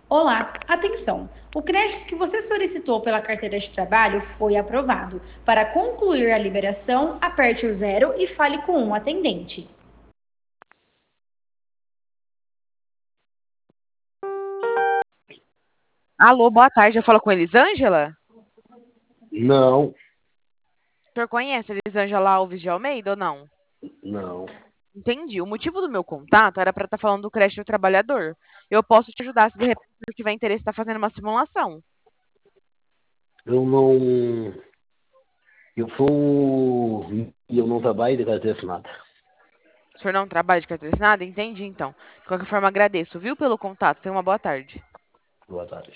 Olá, atenção! O crédito que você solicitou pela carteira de trabalho foi aprovado. Para concluir a liberação, aperte o zero e fale com um atendente. Alô, boa tarde. Eu falo com Elisângela? Não, O senhor conhece Elisângela Alves de Almeida ou não? não. Entendi. O motivo do meu contato era para estar falando do crédito do trabalhador. Eu posso te ajudar se de repente você tiver interesse em estar fazendo uma simulação. Eu não. Eu não trabalho de carteira assinada. O senhor não trabalha de carteira assinada? Entendi, então. De qualquer forma, agradeço, viu, pelo contato. Tenha uma boa tarde. Boa tarde.